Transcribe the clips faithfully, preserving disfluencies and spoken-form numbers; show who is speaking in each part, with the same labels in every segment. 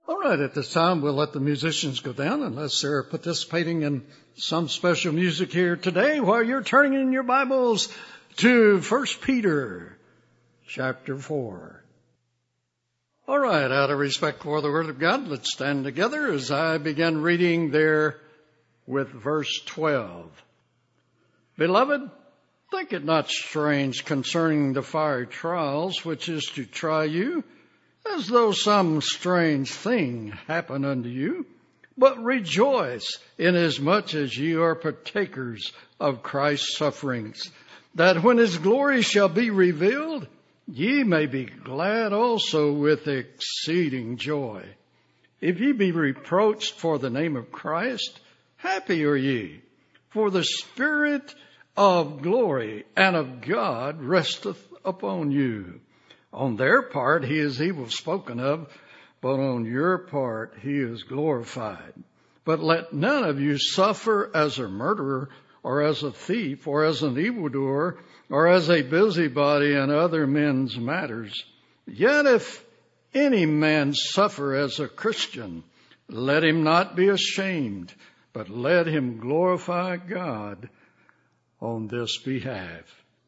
Speaker 1: All right, at this time, we'll let the musicians go down unless they're participating in some special music here today while you're turning in your Bibles to First Peter chapter four. All right, out of respect for the Word of God, let's stand together as I begin reading there with verse twelve. Beloved, think it not strange concerning the fiery trials which is to try you, as though some strange thing happened unto you, but rejoice inasmuch as ye are partakers of Christ's sufferings, that when his glory shall be revealed, ye may be glad also with exceeding joy. If ye be reproached for the name of Christ, happy are ye, for the Spirit of glory and of God resteth upon you. On their part he is evil spoken of, but on your part he is glorified. But let none of you suffer as a murderer, or as a thief, or as an evildoer, or as a busybody in other men's matters. Yet if any man suffer as a Christian, let him not be ashamed, but let him glorify God on this behalf.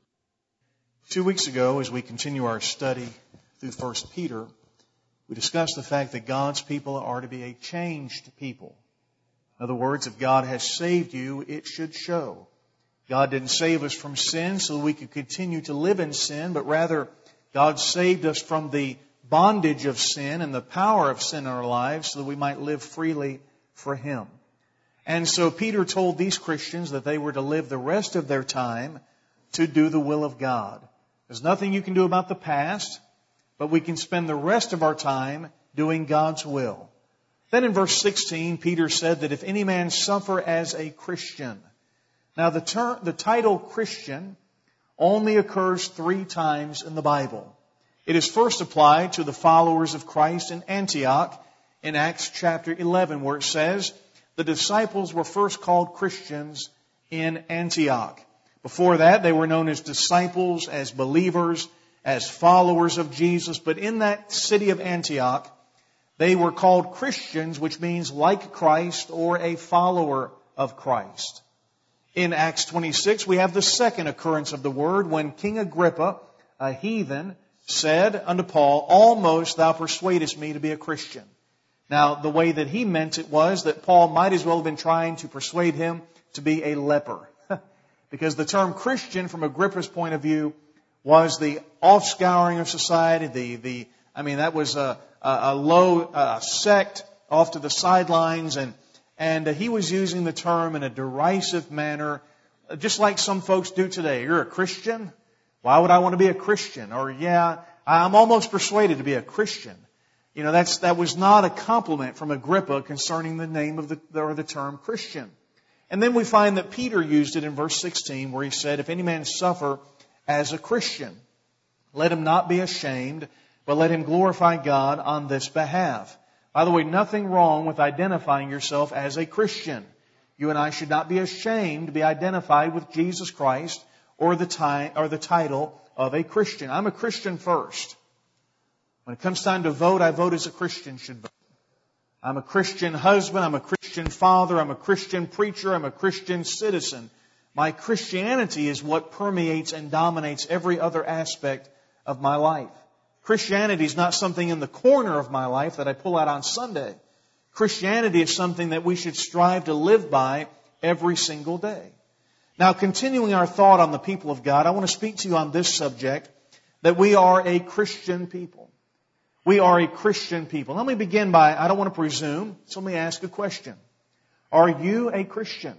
Speaker 2: Two weeks ago, as we continue our study through First Peter, we discussed the fact that God's people are to be a changed people. In other words, if God has saved you, it should show. God didn't save us from sin so that we could continue to live in sin, but rather God saved us from the bondage of sin and the power of sin in our lives so that we might live freely for Him. And so Peter told these Christians that they were to live the rest of their time to do the will of God. There's nothing you can do about the past, but we can spend the rest of our time doing God's will. Then in verse sixteen, Peter said that if any man suffer as a Christian. Now the term, the title Christian only occurs three times in the Bible. It is first applied to the followers of Christ in Antioch in Acts chapter eleven, where it says the disciples were first called Christians in Antioch. Before that, they were known as disciples, as believers, as followers of Jesus. But in that city of Antioch, they were called Christians, which means like Christ or a follower of Christ. In Acts twenty-six, we have the second occurrence of the word when King Agrippa, a heathen, said unto Paul, almost thou persuadest me to be a Christian. Now, the way that he meant it was that Paul might as well have been trying to persuade him to be a leper. Because the term Christian, from Agrippa's point of view, was the offscouring of society. The, the, I mean, that was a, a, a low a sect off to the sidelines. And, and he was using the term in a derisive manner, just like some folks do today. You're a Christian? Why would I want to be a Christian? Or, yeah, I'm almost persuaded to be a Christian. You know, that's, that was not a compliment from Agrippa concerning the name of the, or the term Christian. And then we find that Peter used it in verse sixteen where he said, if any man suffer as a Christian, let him not be ashamed, but let him glorify God on this behalf. By the way, nothing wrong with identifying yourself as a Christian. You and I should not be ashamed to be identified with Jesus Christ or the, ti- or the title of a Christian. I'm a Christian first. When it comes time to vote, I vote as a Christian should vote. I'm a Christian husband, I'm a Christian father, I'm a Christian preacher, I'm a Christian citizen. My Christianity is what permeates and dominates every other aspect of my life. Christianity is not something in the corner of my life that I pull out on Sunday. Christianity is something that we should strive to live by every single day. Now, continuing our thought on the people of God, I want to speak to you on this subject, that we are a Christian people. We are a Christian people. Let me begin by, I don't want to presume, so let me ask a question. Are you a Christian?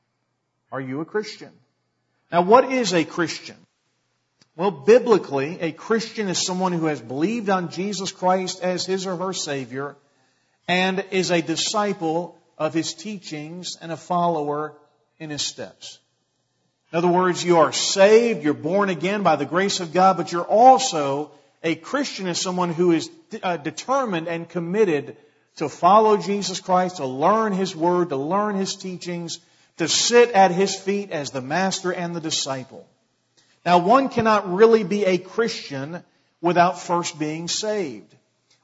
Speaker 2: Are you a Christian? Now, what is a Christian? Well, biblically, a Christian is someone who has believed on Jesus Christ as his or her Savior and is a disciple of His teachings and a follower in His steps. In other words, you are saved, you're born again by the grace of God, but you're also a Christian is someone who is uh, determined and committed to follow Jesus Christ, to learn His Word, to learn His teachings, to sit at His feet as the master and the disciple. Now, one cannot really be a Christian without first being saved.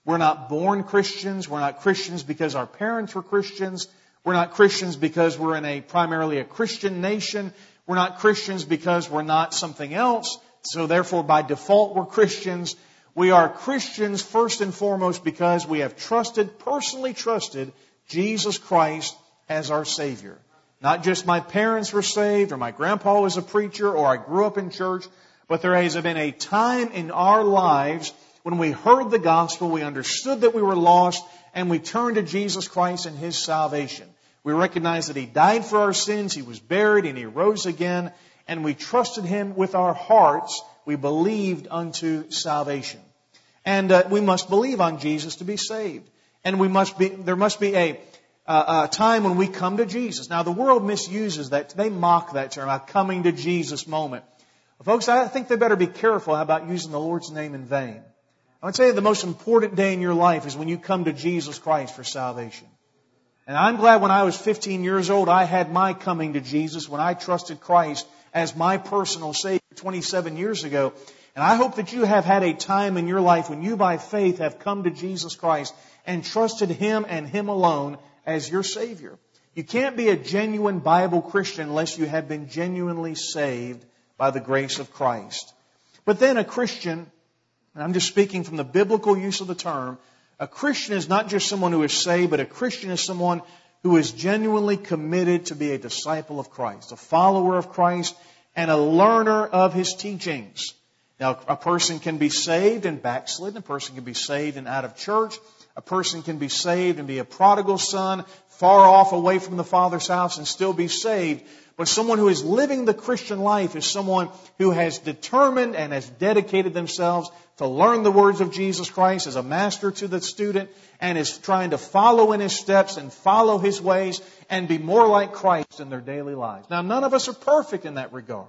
Speaker 2: We're not born Christians. We're not Christians because our parents were Christians. We're not Christians because we're in a primarily a Christian nation. We're not Christians because we're not something else. So therefore, by default, we're Christians. We are Christians first and foremost because we have trusted, personally trusted, Jesus Christ as our Savior. Not just my parents were saved, or my grandpa was a preacher, or I grew up in church, but there has been a time in our lives when we heard the gospel, we understood that we were lost, and we turned to Jesus Christ and His salvation. We recognized that He died for our sins, He was buried, and He rose again, and we trusted Him with our hearts. We believed unto salvation. And uh, we must believe on Jesus to be saved. And we must be, there must be a, uh, a time when we come to Jesus. Now the world misuses that. They mock that term, a coming to Jesus moment. Folks, I think they better be careful about using the Lord's name in vain. I would say the most important day in your life is when you come to Jesus Christ for salvation. And I'm glad when I was fifteen years old, I had my coming to Jesus when I trusted Christ as my personal Savior twenty-seven years ago. And I hope that you have had a time in your life when you by faith have come to Jesus Christ and trusted Him and Him alone as your Savior. You can't be a genuine Bible Christian unless you have been genuinely saved by the grace of Christ. But then a Christian, and I'm just speaking from the biblical use of the term, a Christian is not just someone who is saved, but a Christian is someone who is genuinely committed to be a disciple of Christ, a follower of Christ, and a learner of His teachings. Now, a person can be saved and backslidden. A person can be saved and out of church. A person can be saved and be a prodigal son, far off away from the Father's house, and still be saved. But someone who is living the Christian life is someone who has determined and has dedicated themselves to learn the words of Jesus Christ as a master to the student, and is trying to follow in His steps and follow His ways and be more like Christ in their daily lives. Now, none of us are perfect in that regard.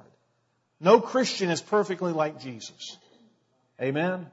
Speaker 2: No Christian is perfectly like Jesus. Amen?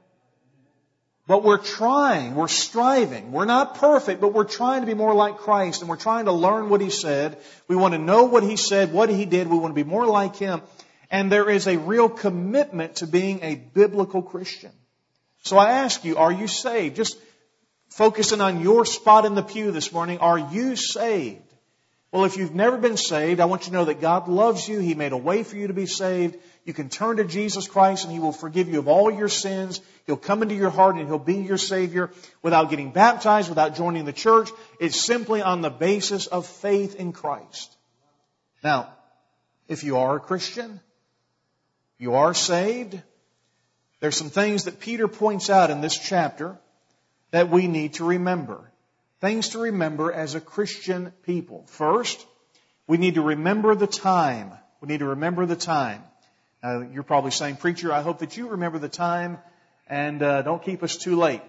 Speaker 2: But we're trying, we're striving. We're not perfect, but we're trying to be more like Christ, and we're trying to learn what He said. We want to know what He said, what He did. We want to be more like Him. And there is a real commitment to being a biblical Christian. So I ask you, are you saved? Just focusing on your spot in the pew this morning, are you saved? Well, if you've never been saved, I want you to know that God loves you. He made a way for you to be saved. You can turn to Jesus Christ and He will forgive you of all your sins. He'll come into your heart and He'll be your Savior without getting baptized, without joining the church. It's simply on the basis of faith in Christ. Now, if you are a Christian, you are saved, there's some things that Peter points out in this chapter that we need to remember. Things to remember as a Christian people. First, we need to remember the time. We need to remember the time. Now, you're probably saying, preacher, I hope that you remember the time and uh, don't keep us too late.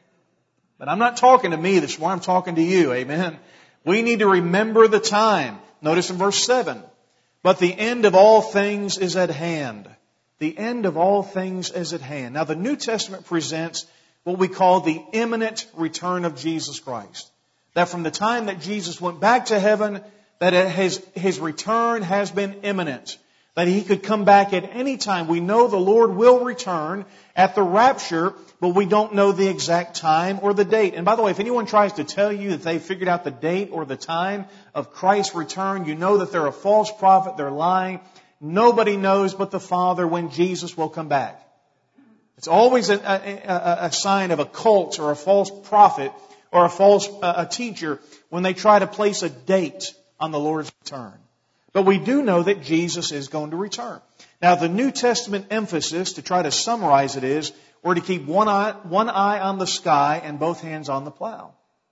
Speaker 2: But I'm not talking to me this morning. I'm talking to you. Amen. We need to remember the time. Notice in verse seven. But the end of all things is at hand. The end of all things is at hand. Now, the New Testament presents what we call the imminent return of Jesus Christ. That from the time that Jesus went back to heaven, that his, his return has been imminent. That He could come back at any time. We know the Lord will return at the rapture, but we don't know the exact time or the date. And by the way, if anyone tries to tell you that they figured out the date or the time of Christ's return, you know that they're a false prophet, they're lying. Nobody knows but the Father when Jesus will come back. It's always a, a, a sign of a cult or a false prophet or a false uh, a teacher when they try to place a date on the Lord's return. But we do know that Jesus is going to return. Now, the New Testament emphasis, to try to summarize it, is we're to keep one eye, one eye on the sky and both hands on the plow.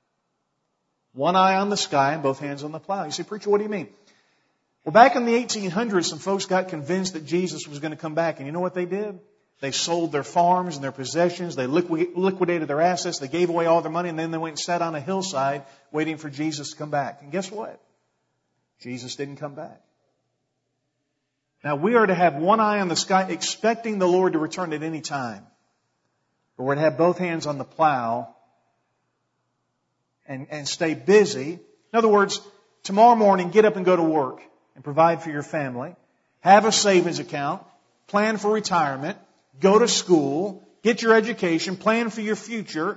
Speaker 2: One eye on the sky and both hands on the plow. You say, preacher, what do you mean? Well, back in the eighteen hundreds, some folks got convinced that Jesus was going to come back. And you know what they did? They sold their farms and their possessions. They liquidated their assets. They gave away all their money. And then they went and sat on a hillside waiting for Jesus to come back. And guess what? Jesus didn't come back. Now, we are to have one eye on the sky, expecting the Lord to return at any time. But we're to have both hands on the plow and, and stay busy. In other words, tomorrow morning, get up and go to work and provide for your family. Have a savings account. Plan for retirement. Go to school. Get your education. Plan for your future.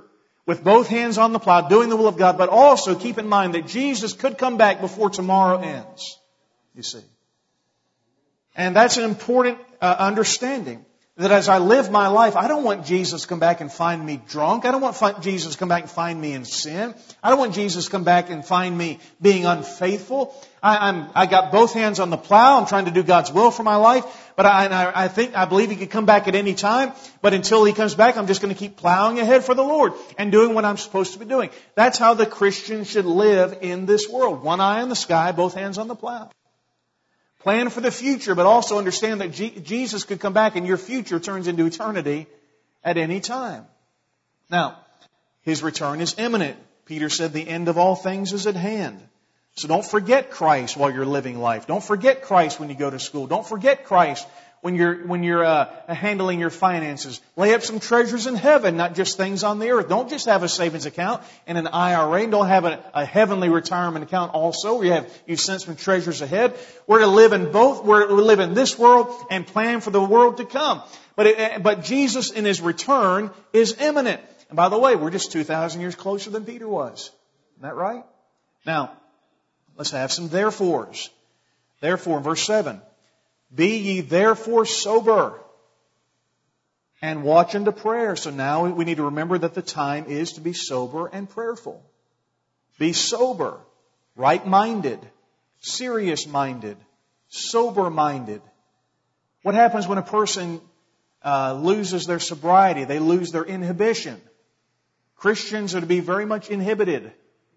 Speaker 2: with both hands on the plow, doing the will of God, but also keep in mind that Jesus could come back before tomorrow ends. You see. And that's an important uh, understanding. That as I live my life, I don't want Jesus to come back and find me drunk. I don't want fi- Jesus to come back and find me in sin. I don't want Jesus to come back and find me being unfaithful. I, I'm, I got both hands on the plow. I'm trying to do God's will for my life. But I, and I, I think, I believe He could come back at any time. But until He comes back, I'm just going to keep plowing ahead for the Lord and doing what I'm supposed to be doing. That's how the Christian should live in this world. One eye on the sky, both hands on the plow. Plan for the future, but also understand that G- Jesus could come back and your future turns into eternity at any time. Now, His return is imminent. Peter said the end of all things is at hand. So don't forget Christ while you're living life. Don't forget Christ when you go to school. Don't forget Christ when you're when you're uh, handling your finances. Lay up some treasures in heaven, not just things on the earth. Don't just have a savings account and an I R A. Don't have a, a heavenly retirement account also, where you have you've sent some treasures ahead. We're to live in both. We're to live in this world and plan for the world to come. But it, but Jesus in His return is imminent. And by the way, we're just two thousand years closer than Peter was. Isn't that right? Now, let's have some therefores. Therefore, in verse seven. Be ye therefore sober and watch unto prayer. So now we need to remember that the time is to be sober and prayerful. Be sober, right-minded, serious-minded, sober-minded. What happens when a person uh, loses their sobriety? They lose their inhibition. Christians are to be very much inhibited.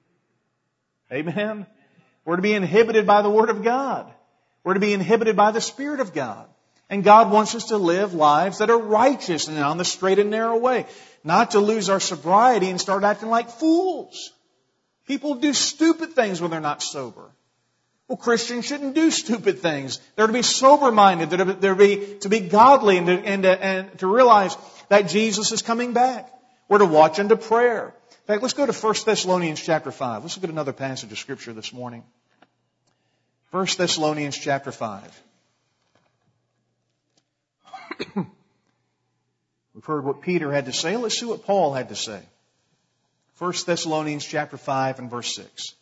Speaker 2: Amen? We're to be inhibited by the Word of God. We're to be inhibited by the Spirit of God. And God wants us to live lives that are righteous and on the straight and narrow way. Not to lose our sobriety and start acting like fools. People do stupid things when they're not sober. Well, Christians shouldn't do stupid things. They're to be sober-minded. They're to be, they're to be, to be godly and to, and, to, and to realize that Jesus is coming back. We're to watch unto prayer. In fact, let's go to First Thessalonians chapter five. Let's look at another passage of Scripture this morning. First Thessalonians chapter five. We've heard what Peter had to say. Let's see what Paul had to say. First Thessalonians chapter five and verse six.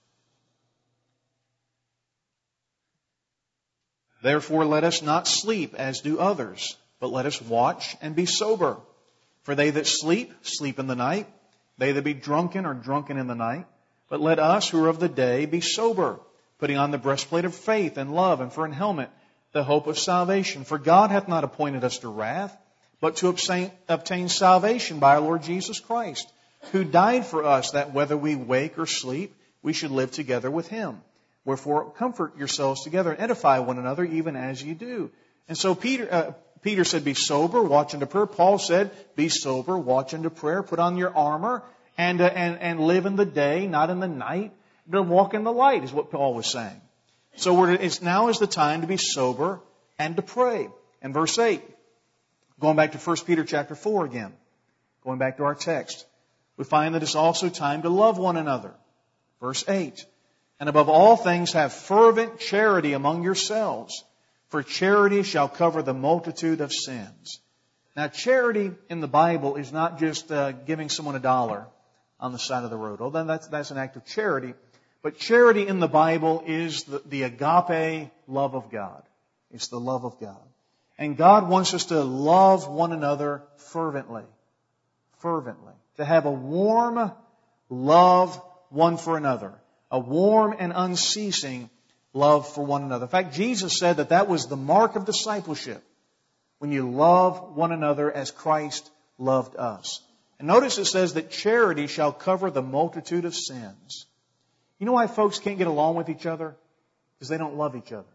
Speaker 2: Therefore let us not sleep as do others, but let us watch and be sober. For they that sleep, sleep in the night. They that be drunken are drunken in the night. But let us who are of the day be sober, putting on the breastplate of faith and love, and for an helmet the hope of salvation. For God hath not appointed us to wrath, but to obtain, obtain salvation by our Lord Jesus Christ, who died for us, that whether we wake or sleep, we should live together with Him. Wherefore comfort yourselves together and edify one another, even as you do. And so Peter, uh, Peter said, be sober, watch unto prayer. Paul said, be sober, watch unto prayer. Put on your armor and, uh, and, and live in the day, not in the night. To walk in the light is what Paul was saying. So we're, it's now is the time to be sober and to pray. And verse eight, going back to First Peter chapter four again, going back to our text, we find that it's also time to love one another. Verse eight, and above all things have fervent charity among yourselves, for charity shall cover the multitude of sins. Now charity in the Bible is not just uh, giving someone a dollar on the side of the road. Although that's, that's an act of charity. But charity in the Bible is the, the agape love of God. It's the love of God. And God wants us to love one another fervently. Fervently. To have a warm love one for another. A warm and unceasing love for one another. In fact, Jesus said that that was the mark of discipleship. When you love one another as Christ loved us. And notice it says that charity shall cover the multitude of sins. You know why folks can't get along with each other? Because they don't love each other.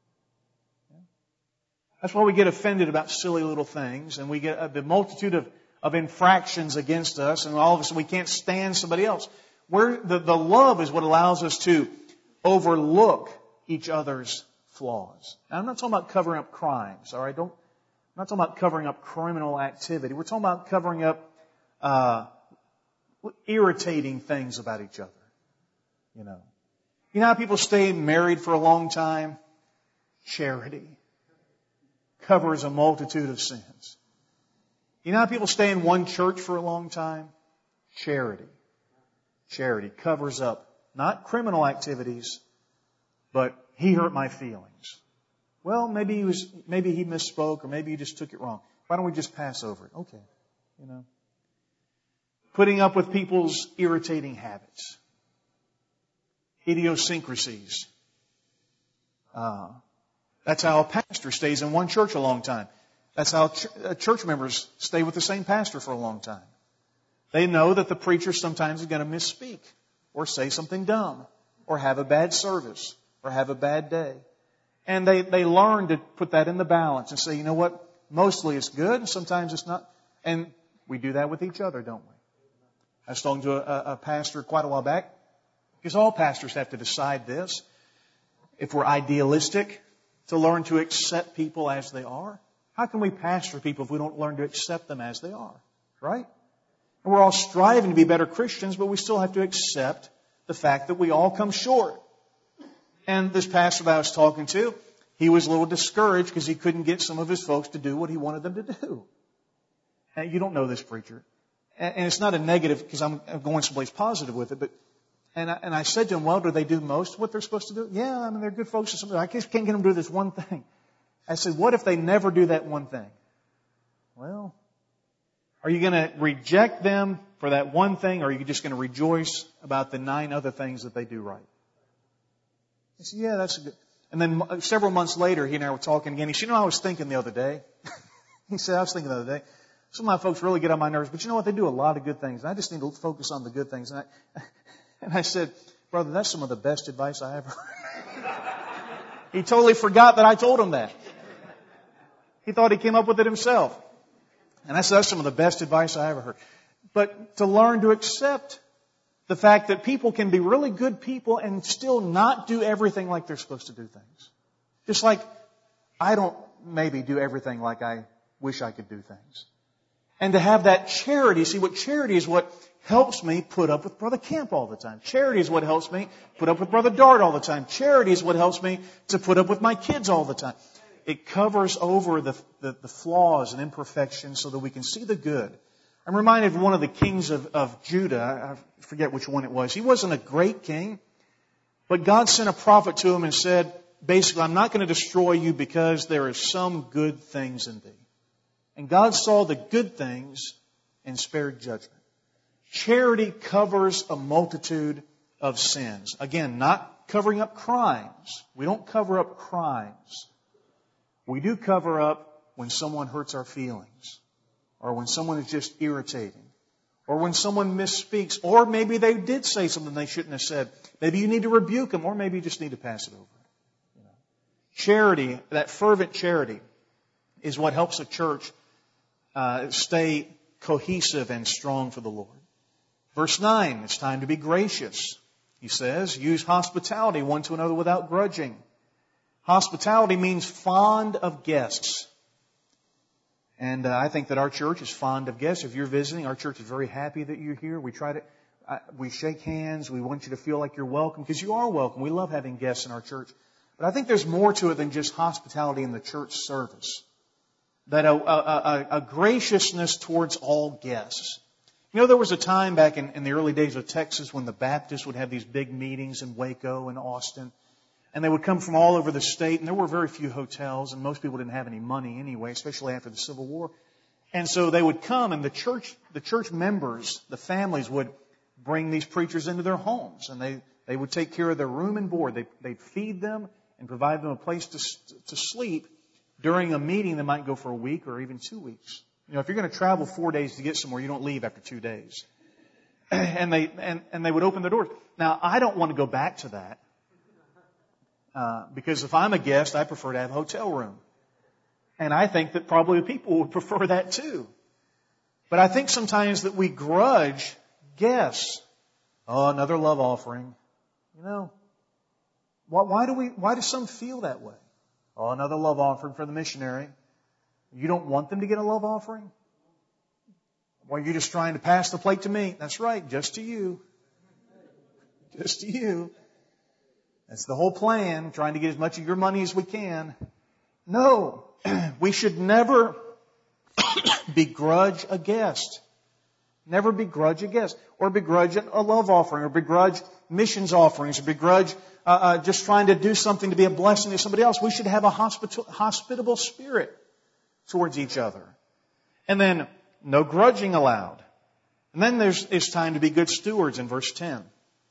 Speaker 2: That's why we get offended about silly little things, and we get the multitude of, of infractions against us, and all of a sudden we can't stand somebody else. Where the, the love is what allows us to overlook each other's flaws. Now, I'm not talking about covering up crimes, all right? Don't, I'm not talking about covering up criminal activity. We're talking about covering up uh, irritating things about each other. You know, you know how people stay married for a long time? Charity covers a multitude of sins. You know how people stay in one church for a long time? Charity. Charity covers up not criminal activities, but he hurt my feelings. Well, maybe he was, maybe he misspoke, or maybe he just took it wrong. Why don't we just pass over it? Okay. You know. Putting up with people's irritating habits. Idiosyncrasies. Uh, that's how a pastor stays in one church a long time. That's how ch- uh, church members stay with the same pastor for a long time. They know that the preacher sometimes is going to misspeak, or say something dumb, or have a bad service, or have a bad day. And they, they learn to put that in the balance and say, you know what, mostly it's good, and sometimes it's not. And we do that with each other, don't we? I was talking to a, a pastor quite a while back, because all pastors have to decide this. If we're idealistic, to learn to accept people as they are. How can we pastor people if we don't learn to accept them as they are? Right? And we're all striving to be better Christians, but we still have to accept the fact that we all come short. And this pastor that I was talking to, he was a little discouraged because he couldn't get some of his folks to do what he wanted them to do. And you don't know this preacher. And it's not a negative because I'm going someplace positive with it, but And I, and I said to him, well, do they do most of what they're supposed to do? Yeah, I mean, they're good folks. Or something. I just can't get them to do this one thing. I said, what if they never do that one thing? Well, are you going to reject them for that one thing, or are you just going to rejoice about the nine other things that they do right? I said, yeah, that's a good. And then several months later, he and I were talking again. He said, you know, I was thinking the other day. He said, I was thinking the other day. Some of my folks really get on my nerves, but you know what? They do a lot of good things. And I just need to focus on the good things. And I, And I said, brother, that's some of the best advice I ever heard. He totally forgot that I told him that. He thought he came up with it himself. And I said, that's some of the best advice I ever heard. But to learn to accept the fact that people can be really good people and still not do everything like they're supposed to do things. Just like I don't maybe do everything like I wish I could do things. And to have that charity, see what charity is what helps me put up with Brother Camp all the time. Charity is what helps me put up with Brother Dart all the time. Charity is what helps me to put up with my kids all the time. It covers over the, the, the flaws and imperfections so that we can see the good. I'm reminded of one of the kings of, of Judah. I forget which one it was. He wasn't a great king, but God sent a prophet to him and said, basically, I'm not going to destroy you because there are some good things in thee. And God saw the good things and spared judgment. Charity covers a multitude of sins. Again, not covering up crimes. We don't cover up crimes. We do cover up when someone hurts our feelings, or when someone is just irritating, or when someone misspeaks, or maybe they did say something they shouldn't have said. Maybe you need to rebuke them, or maybe you just need to pass it over. You know. Charity, that fervent charity, is what helps a church uh, stay cohesive and strong for the Lord. Verse nine, it's time to be gracious. He says, use hospitality one to another without grudging. Hospitality means fond of guests. And uh, I think that our church is fond of guests. If you're visiting, our church is very happy that you're here. We try to, uh, we shake hands. We want you to feel like you're welcome, because you are welcome. We love having guests in our church. But I think there's more to it than just hospitality in the church service. That a, a, a, a graciousness towards all guests. You know, there was a time back in, in the early days of Texas when the Baptists would have these big meetings in Waco and Austin. And they would come from all over the state, and there were very few hotels, and most people didn't have any money anyway, especially after the Civil War. And so they would come, and the church, the church members, the families would bring these preachers into their homes, and they, they would take care of their room and board. They, they'd feed them and provide them a place to, to sleep during a meeting that might go for a week or even two weeks. You know, if you're going to travel four days to get somewhere, you don't leave after two days. And they, and, and they would open the doors. Now, I don't want to go back to that. Uh, because if I'm a guest, I prefer to have a hotel room. And I think that probably people would prefer that too. But I think sometimes that we grudge guests. Oh, another love offering. You know, why, why do we, why do some feel that way? Oh, another love offering for the missionary. You don't want them to get a love offering? Well, you're just trying to pass the plate to me. That's right, just to you. Just to you. That's the whole plan, trying to get as much of your money as we can. No, we should never begrudge a guest. Never begrudge a gift, or begrudge a love offering, or begrudge missions offerings, or begrudge uh, uh, just trying to do something to be a blessing to somebody else. We should have a hospital, hospitable spirit towards each other. And then, no grudging allowed. And then there's it's time to be good stewards in verse ten.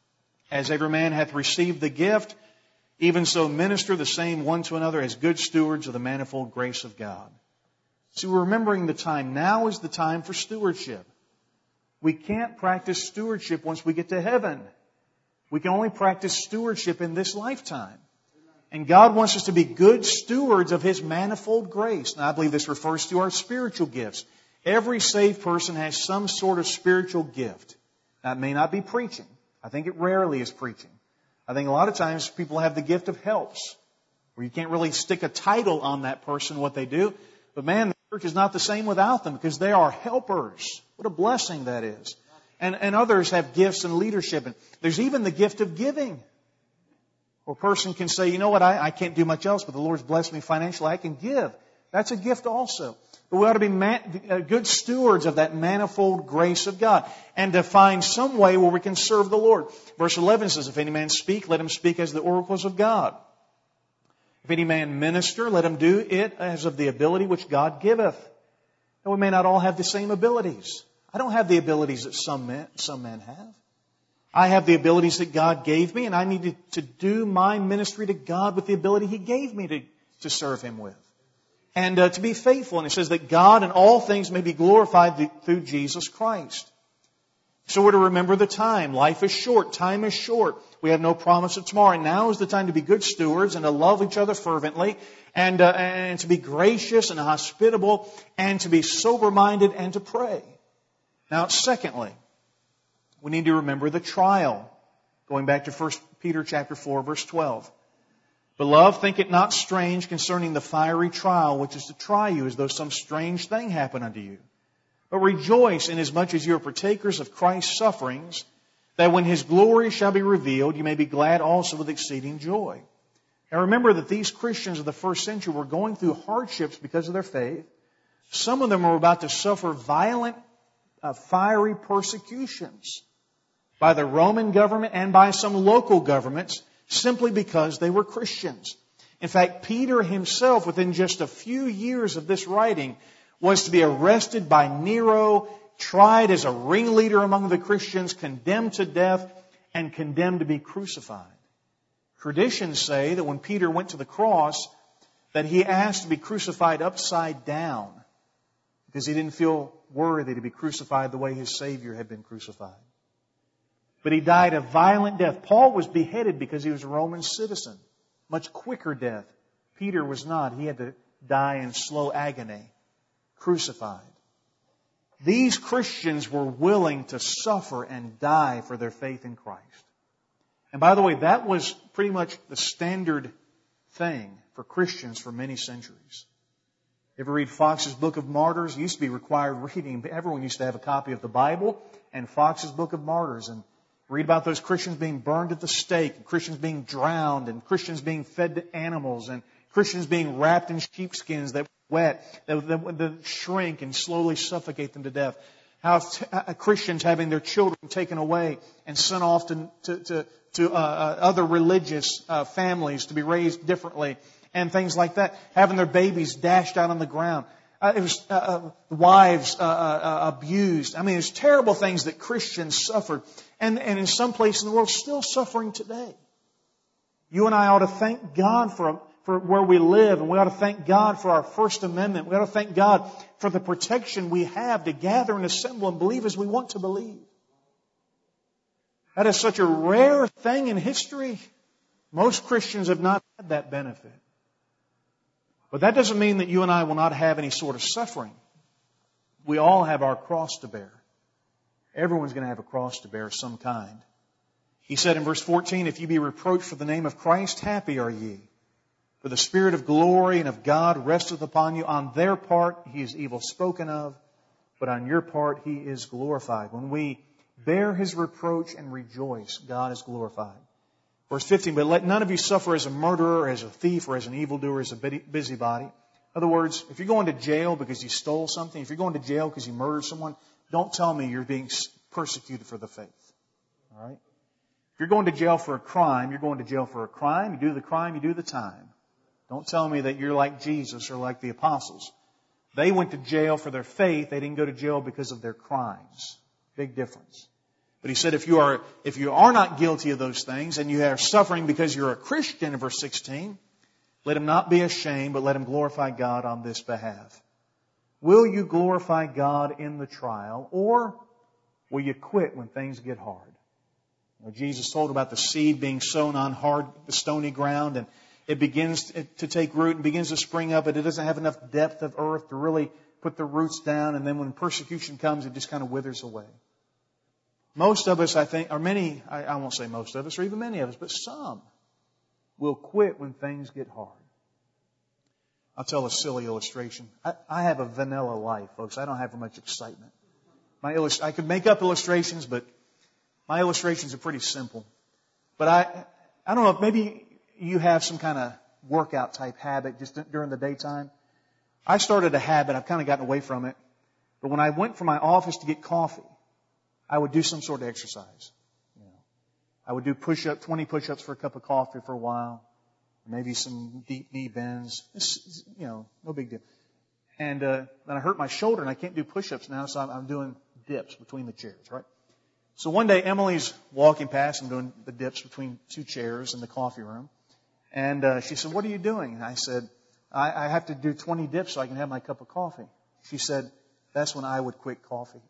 Speaker 2: As every man hath received the gift, even so minister the same one to another as good stewards of the manifold grace of God. See, we're remembering the time. Now is the time for stewardship. We can't practice stewardship once we get to heaven. We can only practice stewardship in this lifetime. And God wants us to be good stewards of His manifold grace. Now, I believe this refers to our spiritual gifts. Every saved person has some sort of spiritual gift. Now, it may not be preaching. I think it rarely is preaching. I think a lot of times people have the gift of helps, where you can't really stick a title on that person, what they do. But man, the church is not the same without them, because they are helpers. What a blessing that is. And, and others have gifts in leadership. And there's even the gift of giving. Where a person can say, you know what, I, I can't do much else, but the Lord's blessed me financially. I can give. That's a gift also. But we ought to be man, good stewards of that manifold grace of God, and to find some way where we can serve the Lord. Verse eleven says, if any man speak, let him speak as the oracles of God. If any man minister, let him do it as of the ability which God giveth. And we may not all have the same abilities. I don't have the abilities that some men, some men have. I have the abilities that God gave me, and I need to, to do my ministry to God with the ability He gave me to, to serve Him with. And uh, to be faithful. And it says that God in all things may be glorified through Jesus Christ. So we're to remember the time. Life is short. Time is short. We have no promise of tomorrow. And now is the time to be good stewards and to love each other fervently, and, uh, and to be gracious and hospitable, and to be sober-minded and to pray. Now, secondly, we need to remember the trial. Going back to First Peter chapter four, verse twelve. Beloved, think it not strange concerning the fiery trial which is to try you, as though some strange thing happened unto you. But rejoice inasmuch as you are partakers of Christ's sufferings, that when His glory shall be revealed, you may be glad also with exceeding joy. Now remember that these Christians of the first century were going through hardships because of their faith. Some of them were about to suffer violent, uh, fiery persecutions by the Roman government and by some local governments, simply because they were Christians. In fact, Peter himself, within just a few years of this writing, was to be arrested by Nero, tried as a ringleader among the Christians, condemned to death, and condemned to be crucified. Traditions say that when Peter went to the cross, that he asked to be crucified upside down, because he didn't feel worthy to be crucified the way his Savior had been crucified. But he died a violent death. Paul was beheaded because he was a Roman citizen. Much quicker death. Peter was not. He had to die in slow agony. Crucified. These Christians were willing to suffer and die for their faith in Christ. And by the way, that was pretty much the standard thing for Christians for many centuries. You ever read Fox's Book of Martyrs? It used to be required reading. Everyone used to have a copy of the Bible and Fox's Book of Martyrs, and read about those Christians being burned at the stake, and Christians being drowned, and Christians being fed to animals, and Christians being wrapped in sheepskins that were wet, that would shrink and slowly suffocate them to death. How t- uh, Christians having their children taken away and sent off to to, to, to uh, uh, other religious uh, families to be raised differently, and things like that. Having their babies dashed out on the ground. Uh, it was uh, uh, wives uh, uh, abused. I mean, there's terrible things that Christians suffered. And, and in some place in the world, still suffering today. You and I ought to thank God for, for where we live. And we ought to thank God for our First Amendment. We ought to thank God for the protection we have to gather and assemble and believe as we want to believe. That is such a rare thing in history. Most Christians have not had that benefit. But that doesn't mean that you and I will not have any sort of suffering. We all have our cross to bear. Everyone's going to have a cross to bear of some kind. He said in verse fourteen, if you be reproached for the name of Christ, happy are ye. For the Spirit of glory and of God resteth upon you. On their part He is evil spoken of, but on your part He is glorified. When we bear His reproach and rejoice, God is glorified. Verse fifteen, but let none of you suffer as a murderer, as a thief, or as an evildoer, as a busybody. In other words, if you're going to jail because you stole something, if you're going to jail because you murdered someone, don't tell me you're being persecuted for the faith. All right? If you're going to jail for a crime, you're going to jail for a crime. You do the crime, you do the time. Don't tell me that you're like Jesus or like the apostles. They went to jail for their faith. They didn't go to jail because of their crimes. Big difference. But he said if you are, if you are not guilty of those things and you are suffering because you're a Christian, in verse sixteen, let him not be ashamed, but let him glorify God on this behalf. Will you glorify God in the trial, or will you quit when things get hard? You know, Jesus told about the seed being sown on hard, stony ground, and it begins to take root and begins to spring up, but it doesn't have enough depth of earth to really put the roots down, and then when persecution comes, it just kind of withers away. Most of us, I think, or many, I, I won't say most of us, or even many of us, but some will quit when things get hard. I'll tell a silly illustration. I, I have a vanilla life, folks. I don't have much excitement. My illust- I could make up illustrations, but my illustrations are pretty simple. But I, I don't know, maybe you have some kind of workout type habit just during the daytime. I started a habit. I've kind of gotten away from it. But when I went from my office to get coffee, I would do some sort of exercise. You know, I would do push-up, twenty push-ups for a cup of coffee for a while. Maybe some deep knee bends. It's, you know, no big deal. And uh, then I hurt my shoulder and I can't do push-ups now, so I'm, I'm doing dips between the chairs, right? So one day Emily's walking past and doing the dips between two chairs in the coffee room. And uh, she said, "What are you doing?" And I said, I, I have to do twenty dips so I can have my cup of coffee. She said, "That's when I would quit coffee."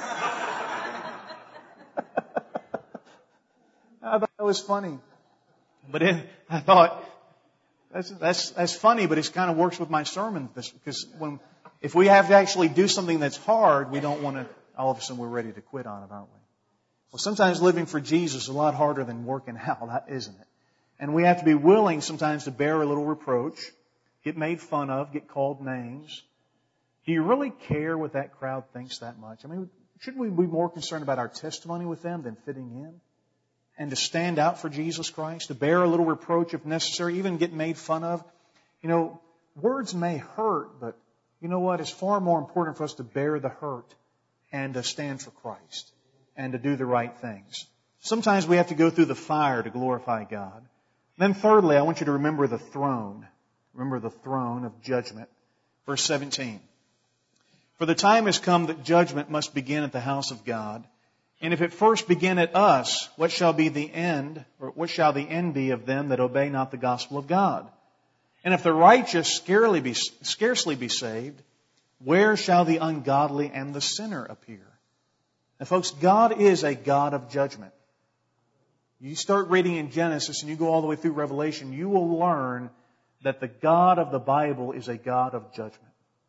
Speaker 2: I thought that was funny. But it, I thought, that's, that's, that's funny, but it kind of works with my sermon. Because when, if we have to actually do something that's hard, we don't want to, all of a sudden we're ready to quit on it, aren't we? Well, sometimes living for Jesus is a lot harder than working out, isn't it? And we have to be willing sometimes to bear a little reproach, get made fun of, get called names. Do you really care what that crowd thinks that much? I mean, shouldn't we be more concerned about our testimony with them than fitting in? And to stand out for Jesus Christ, to bear a little reproach if necessary, even get made fun of. You know, words may hurt, but you know what? It's far more important for us to bear the hurt and to stand for Christ and to do the right things. Sometimes we have to go through the fire to glorify God. Then thirdly, I want you to remember the throne. Remember the throne of judgment. Verse seventeen. For the time has come that judgment must begin at the house of God. And if it first begin at us, what shall be the end, or what shall the end be of them that obey not the gospel of God? And if the righteous scarcely be, scarcely be saved, where shall the ungodly and the sinner appear? Now, folks, God is a God of judgment. You start reading in Genesis and you go all the way through Revelation, you will learn that the God of the Bible is a God of judgment.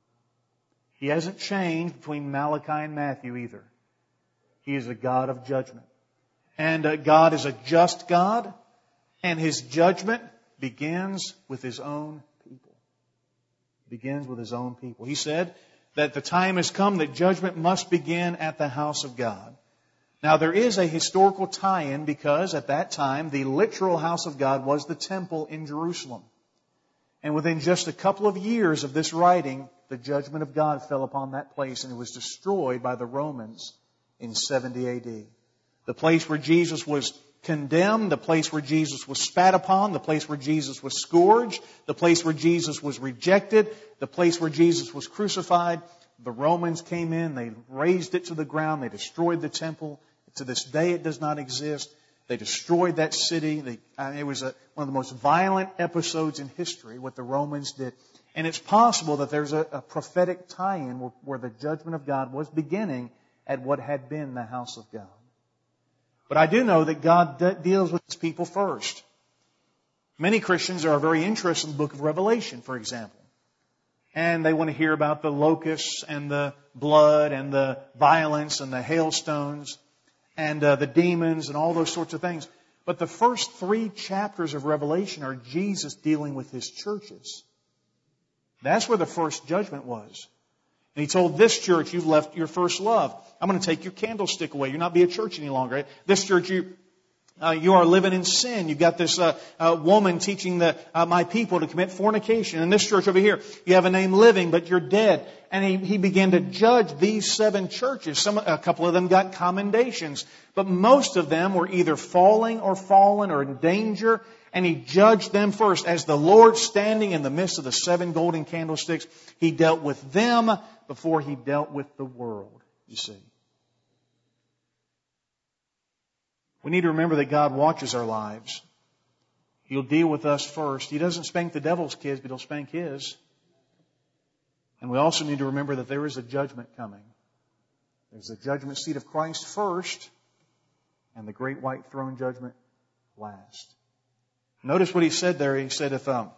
Speaker 2: He hasn't changed between Malachi and Matthew either. He is a God of judgment. And uh, God is a just God, and His judgment begins with His own people. Begins with His own people. He said that the time has come that judgment must begin at the house of God. Now there is a historical tie-in because at that time the literal house of God was the temple in Jerusalem. And within just a couple of years of this writing, the judgment of God fell upon that place and it was destroyed by the Romans in seventy A D. The place where Jesus was condemned, the place where Jesus was spat upon, the place where Jesus was scourged, the place where Jesus was rejected, the place where Jesus was crucified. The Romans came in, they razed it to the ground, they destroyed the temple. To this day it does not exist. They destroyed that city. They, I mean, it was a, one of the most violent episodes in history, what the Romans did. And it's possible that there's a, a prophetic tie-in where, where the judgment of God was beginning at what had been the house of God. But I do know that God de- deals with His people first. Many Christians are very interested in the book of Revelation, for example. And they want to hear about the locusts and the blood and the violence and the hailstones and uh, the demons and all those sorts of things. But the first three chapters of Revelation are Jesus dealing with His churches. That's where the first judgment was. And He told this church, you've left your first love. I'm going to take your candlestick away. You're not be a church any longer. This church, you, Uh, you are living in sin. You've got this uh, uh, woman teaching the uh, my people to commit fornication. In this church over here, you have a name Living, but you're dead. And he, he began to judge these seven churches. Some, a couple of them got commendations, but most of them were either falling or fallen or in danger. And he judged them first. As the Lord standing in the midst of the seven golden candlesticks, He dealt with them before He dealt with the world, you see. We need to remember that God watches our lives. He'll deal with us first. He doesn't spank the devil's kids, but He'll spank His. And we also need to remember that there is a judgment coming. There's the judgment seat of Christ first, and the great white throne judgment last. Notice what He said there. He said, if um,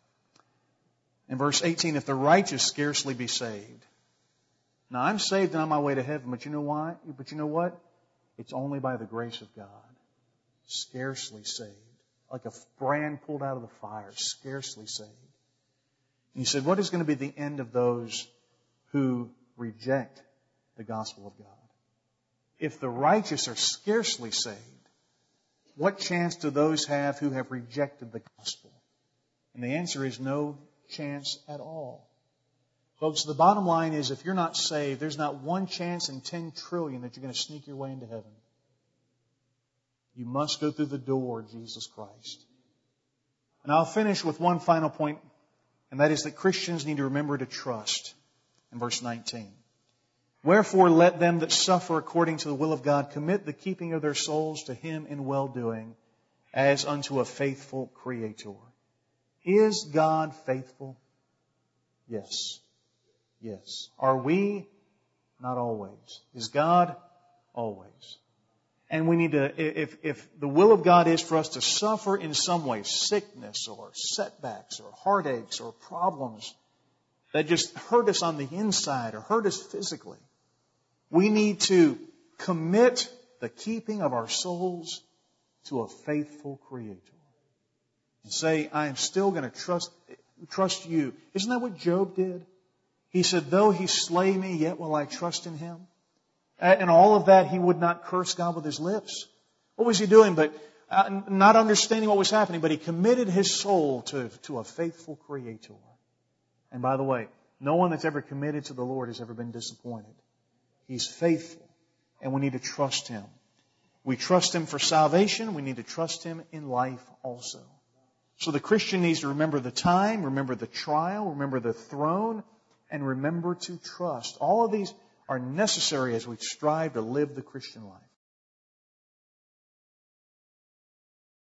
Speaker 2: in verse eighteen, if the righteous scarcely be saved. Now, I'm saved and on my way to heaven, but you know why? But you know what? It's only by the grace of God. Scarcely saved. Like a brand pulled out of the fire. Scarcely saved. And He said, what is going to be the end of those who reject the gospel of God? If the righteous are scarcely saved, what chance do those have who have rejected the gospel? And the answer is no chance at all. Folks, the bottom line is if you're not saved, there's not one chance in ten trillion that you're going to sneak your way into heaven. You must go through the door, Jesus Christ. And I'll finish with one final point, and that is that Christians need to remember to trust. In verse nineteen. Wherefore let them that suffer according to the will of God commit the keeping of their souls to Him in well-doing, as unto a faithful Creator. Is God faithful? Yes. Yes. Are we? Not always. Is God? Always. And we need to, if, if the will of God is for us to suffer in some way, sickness or setbacks or heartaches or problems that just hurt us on the inside or hurt us physically, we need to commit the keeping of our souls to a faithful Creator. And say, I am still going to trust, trust you. Isn't that what Job did? He said, though He slay me, yet will I trust in Him. And all of that, he would not curse God with his lips. What was he doing? But uh, not understanding what was happening, but he committed his soul to, to a faithful Creator. And by the way, no one that's ever committed to the Lord has ever been disappointed. He's faithful, and we need to trust Him. We trust Him for salvation. We need to trust Him in life also. So the Christian needs to remember the time, remember the trial, remember the throne, and remember to trust. All of these are necessary as we strive to live the Christian life.